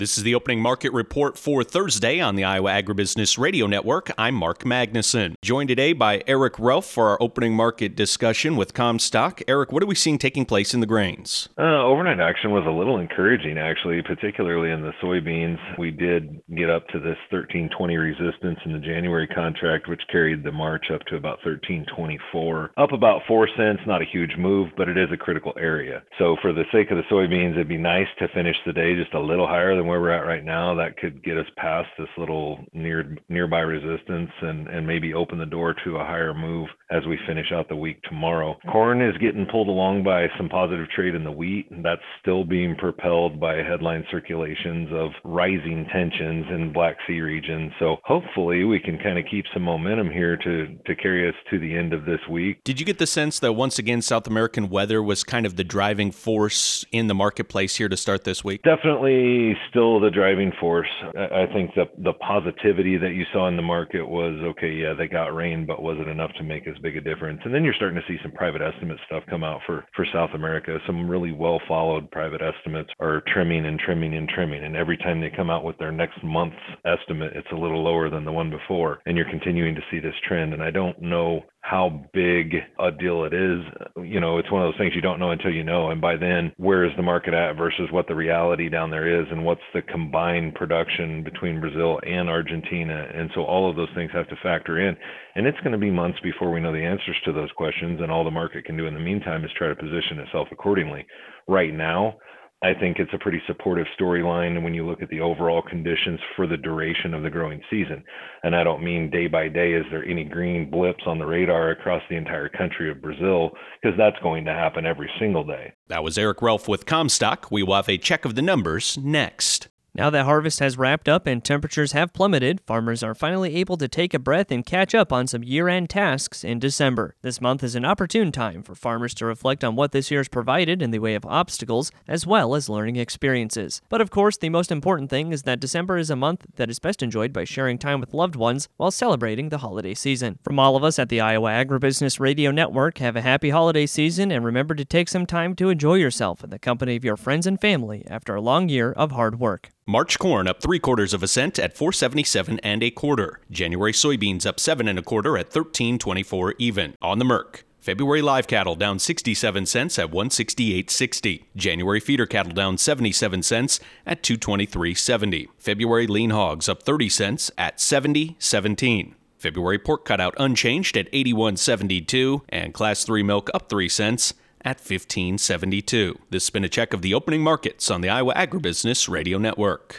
This is the opening market report for Thursday on the Iowa Agribusiness Radio Network. I'm Mark Magnuson. Joined today by Eric Ralph for our opening market discussion with Comstock. Eric, what are we seeing taking place in the grains? Overnight action was a little encouraging, actually, particularly in the soybeans. We did get up to this 1320 resistance in the January contract, which carried the March up to about 1324. Up about 4 cents, not a huge move, but it is a critical area. So for the sake of the soybeans, it'd be nice to finish the day just a little higher than where we're at right now. That could get us past this little nearby resistance and maybe open the door to a higher move as we finish out the week tomorrow. Corn is getting pulled along by some positive trade in the wheat. That's still being propelled by headline circulations of rising tensions in Black Sea region. So hopefully we can kind of keep some momentum here to carry us to the end of this week. Did you get the sense that once again South American weather was kind of the driving force in the marketplace here to start this week? Definitely still the driving force. I think the positivity that you saw in the market was, okay, yeah, they got rain, but was it enough to make as big a difference? And then you're starting to see some private estimate stuff come out for South America. Some really well-followed private estimates are trimming and trimming and trimming. And every time they come out with their next month's estimate, it's a little lower than the one before. And you're continuing to see this trend. And I don't know how big a deal it is. You know, it's one of those things you don't know until you know. And by then, where is the market at versus what the reality down there is, and what's the combined production between Brazil and Argentina? And so all of those things have to factor in. And it's going to be months before we know the answers to those questions. And all the market can do in the meantime is try to position itself accordingly. Right now, I think it's a pretty supportive storyline when you look at the overall conditions for the duration of the growing season. And I don't mean day by day, is there any green blips on the radar across the entire country of Brazil, because that's going to happen every single day. That was Eric Ralph with Comstock. We will have a check of the numbers next. Now that harvest has wrapped up and temperatures have plummeted, farmers are finally able to take a breath and catch up on some year-end tasks in December. This month is an opportune time for farmers to reflect on what this year has provided in the way of obstacles, as well as learning experiences. But of course, the most important thing is that December is a month that is best enjoyed by sharing time with loved ones while celebrating the holiday season. From all of us at the Iowa Agribusiness Radio Network, have a happy holiday season and remember to take some time to enjoy yourself in the company of your friends and family after a long year of hard work. March corn up 3/4 cent at $4.77 1/4. January soybeans up 7 1/4 at $13.24 even. On the Merc, February live cattle down 67 cents at $168.60. January feeder cattle down 77 cents at $223.70. February lean hogs up 30 cents at $70.17. February pork cutout unchanged at $81.72, and Class 3 milk up 3 cents at $15.72. This has been a check of the opening markets on the Iowa Agribusiness Radio Network.